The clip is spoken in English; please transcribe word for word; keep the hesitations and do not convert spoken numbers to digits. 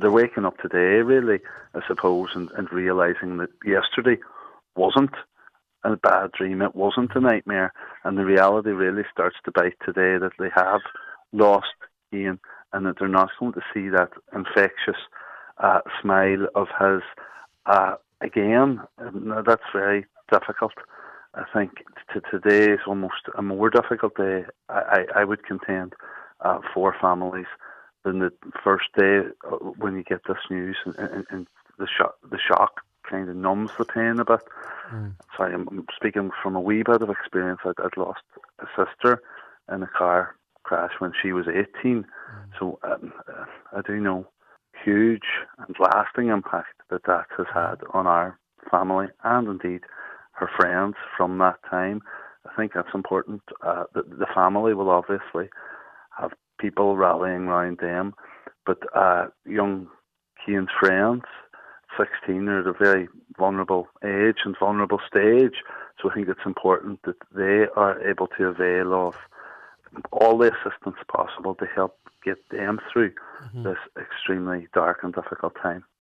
they're waking up today, really, I suppose, and, and realising that yesterday wasn't a bad dream, it wasn't a nightmare, and the reality really starts to bite today that they have lost Ian, and that they're not going to see that infectious uh, smile of his uh, again. And that's very difficult. I think t- today is almost a more difficult day, I, I, I would contend, uh, for families than the first day when you get this news, and, and, and the shock, the shock kind of numbs the pain a bit. Mm. Sorry, I'm, I'm speaking from a wee bit of experience. I'd, I'd lost a sister in a car crash when she was eighteen, mm. so um, uh, I do know huge and lasting impact that that has had on our family and indeed her friends from that time. I think that's important. Uh, the, the family will obviously have people rallying around them, but uh, young Cian's friends, sixteen, are at a very vulnerable age and vulnerable stage, so I think it's important that they are able to avail of all the assistance possible to help get them through mm-hmm. this extremely dark and difficult time.